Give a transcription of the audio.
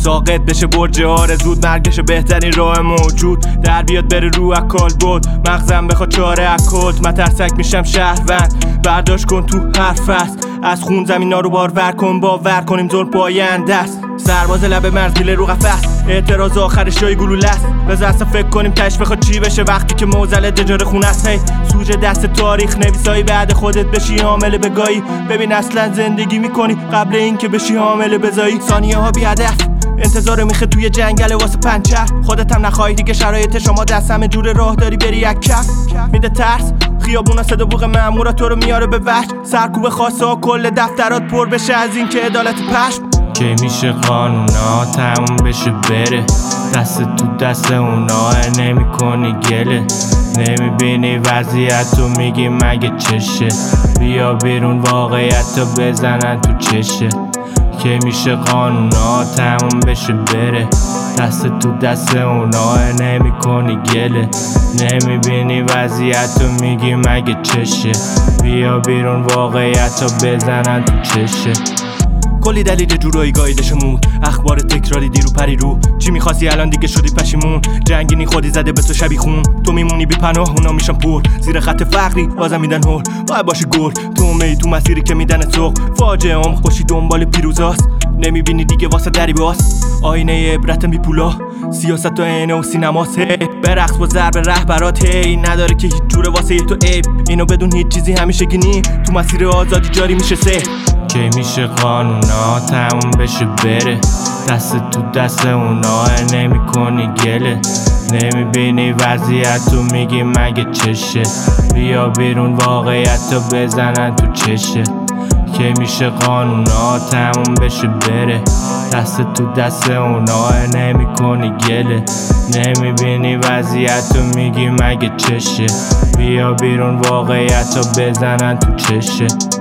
ساقط بشه برج آرزود، مرگش بهترین راه موجود. در بیاد بره رو اکال بود، مغزم بخواد چاره اکلت. مترسک میشم شهروند، برداشت کن تو حرف است. از خون زمینا رو بارور کن، باور کنیم ظلم پاینده است. سرباز لب مرز میله رو قفس، اعتراض آخرش جای گلوله است. بذار اصلا فکر کنیم تش بخواد چی بشه وقتی که موزل دجار خونه است. هی سوژه دست تاریخ نویسایی، بعد خودت بشی حامل بگاهی. ببین اصلا زندگی میکنی قبل این که بشی حامل بزایی. ثانیه ها بی هدف، انتظار میخه توی جنگل واسه پنچر. خودت هم نخواهی دیگه شرایط شما دست همه جور راه داری بری یک کف. میده ترس خیابونا صدا بوق مامورا تو رو میاره به وحش. سرکوب خاصه ها کل دفترات پر بشه از این که عدالت پشم. که میشه قانونا تموم بشه بره، دست تو دست اونا نمی کنی گله. نمیبینی وضعیت تو میگی مگه چشه، بیا بیرون واقعیت تو بزنن تو چشه. که میشه قانونا تموم بشه بره، دست تو دست اونا نمی کنی گله. نمیبینی وضعیت تو میگی مگه چشه، بیا بیرون واقعیت تو بزنن تو چشه. کلی دلیل جورایی گایدشمون، اخبار تکراری دیرو پری رو. چی میخواستی الان دیگه شدی پشیمون، جنگینی خودی زده به تو شبی خون. تو میمونی بی پناه اونا میشن پر، زیر خط فقری بازم میدن هول. باید باشی گل تو می تو مسیری که میدن سوق. فاجعه عمق باشی دنبال پیروزاست، نمیبینی دیگه واسه دری باز. آینه عبرت بی پولا، سیاست و عینه و سینماست. برقص با ضرب رهبرات، هی نداره که هیچ جوره واسه تو عیب. اینو بدون هیچ چیزی همیشه گینی تو مسیر آزادی جاری میشه سه. که میشه قانونا تموم بشه بره، دست تو دست اونا نمی کنی گله. نمیبینی وضعیت تو میگی مگه چشه، بیا بیرون واقعیت تو بزنن تو چشه. که میشه قانونا تموم بشه بره، دست تو دست اونا نمی کنی گله. نمیبینی وضعیت تو میگی مگه چشه، بیا بیرون واقعیت تو بزنن تو چشه.